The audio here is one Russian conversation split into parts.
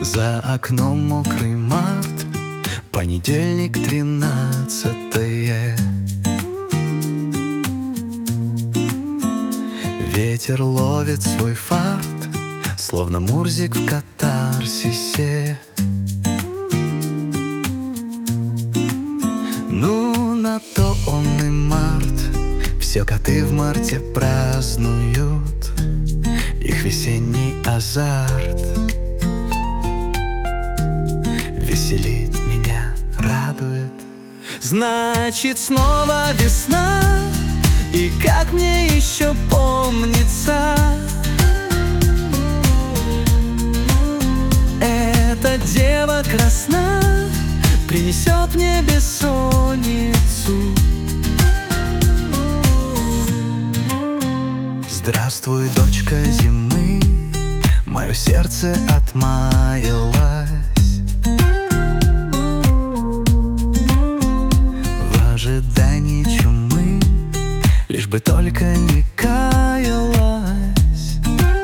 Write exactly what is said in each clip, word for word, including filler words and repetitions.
За окном мокрый март, понедельник, тринадцатое. Ветер ловит свой фарт, словно Мурзик в катарсисе. Ну, на то он и март, все коты в марте празднуют их весенний азарт. Веселит меня, радует. Значит, снова весна, и как мне еще помнится, эта дева красна принесет мне бессонницу. Здравствуй, дочка зимы, мое сердце отмаялось в ожидании чумы, лишь бы только не каялась.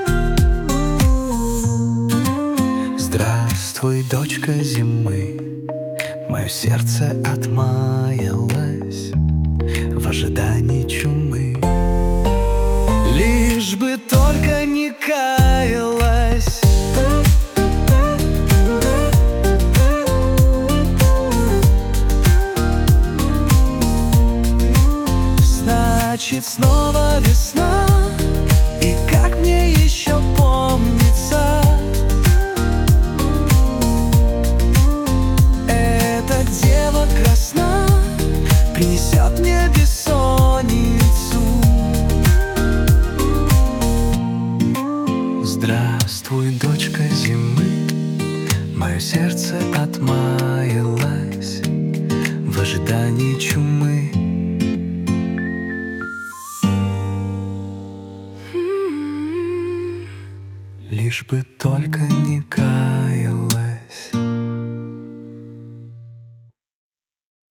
Здравствуй, дочка зимы, мое сердце отмаялось в ожидании чумы, лишь бы только не каялась. Значит, снова весна, и как мне еще помнится, эта дева красна принесет мне бессонницу. Здравствуй, дочка зимы, мое сердце отмаялось в ожидании чумы, лишь бы только не каялась.